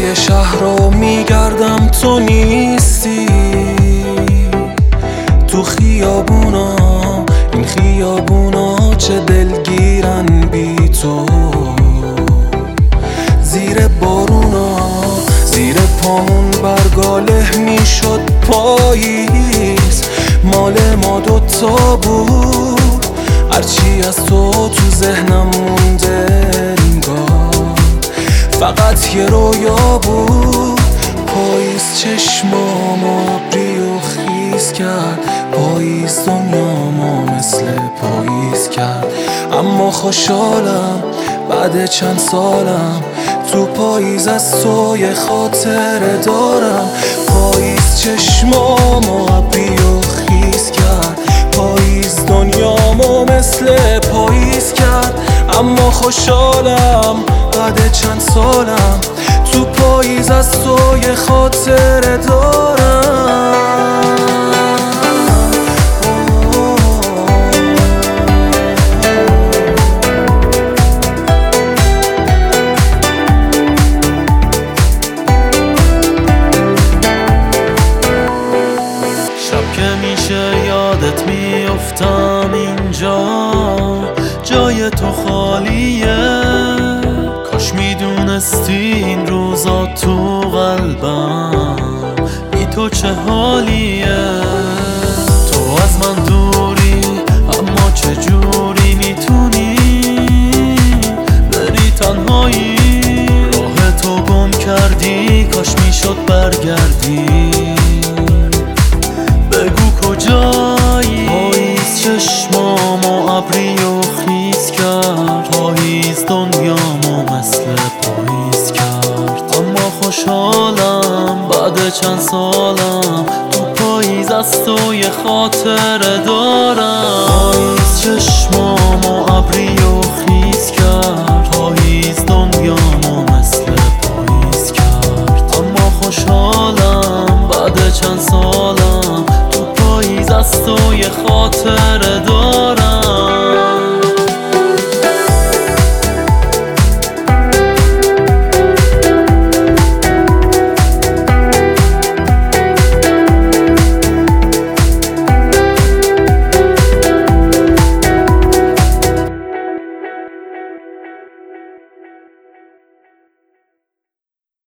کوچه‌های شهر رو میگردم تو نیستی، تو خیابونا، این خیابونا چه دلگیرن بی تو. زیر بارونا، زیر پامون برگاله میشد پاییز، مال ما دوتا بود، هرچی از تو ذهنم مونده انگار فقط یه رویا بود. پاییز چشمامو ابری و خیز کرد، پاییز دنیامو مثل پاییز کرد. اما خوشحالم بعد چند سالم، تو پاییز از تو یه خاطره دارم. پاییز چشمامو ابری و خیز کرد، پاییز دنیامو مثل پاییز کرد. اما خوشحالم بعد چند سالم، تو پاییز از تو یه خاطره دارم. شب که میشه یادت میافتم اینجا، جای تو خالیه. کاش میدونستی این روزا تو قلبم بی تو چه حالیه. تو از من دوری اما چجوری میتونی بری تنهایی؟ راه تو گم کردی، کاش میشد برگردی، بگو کجایی؟ پاییز چشمامو ابری و خیز کرد، پاییز دنیامو مثل پاییز کرد. اما خوشحالم بعد چند سالم، تو پاییز از تو یه خاطره دارم.